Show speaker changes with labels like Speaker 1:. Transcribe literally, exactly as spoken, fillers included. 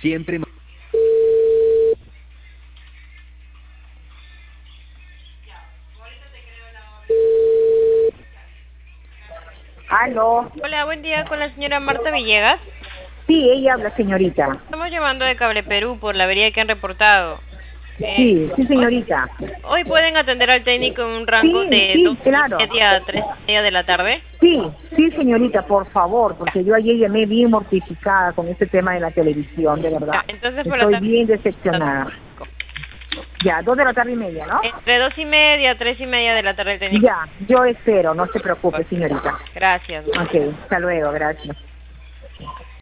Speaker 1: Siempre...
Speaker 2: Aló.
Speaker 3: Hola, buen día con la señora Marta Villegas.
Speaker 2: Sí, ella habla, señorita.
Speaker 3: Estamos llamando de Cable Perú por la avería que han reportado. Eh,
Speaker 2: Sí, sí,
Speaker 3: hoy,
Speaker 2: señorita.
Speaker 3: hoy pueden atender al técnico en un rango
Speaker 2: Sí,
Speaker 3: de dos
Speaker 2: sí,
Speaker 3: y
Speaker 2: claro.
Speaker 3: media a tres y media de la tarde.
Speaker 2: Sí, sí, señorita, por favor, porque yo ayer llamé bien mortificada con este tema de la televisión, de verdad.
Speaker 3: Ya, entonces por la
Speaker 2: Estoy
Speaker 3: tarde.
Speaker 2: bien decepcionada. Ya, dos de la tarde y media, ¿no?
Speaker 3: Entre dos y media, tres y media de la tarde el técnico.
Speaker 2: Ya, yo espero, no se preocupe, señorita.
Speaker 3: Gracias.
Speaker 2: Ok, hasta luego, gracias.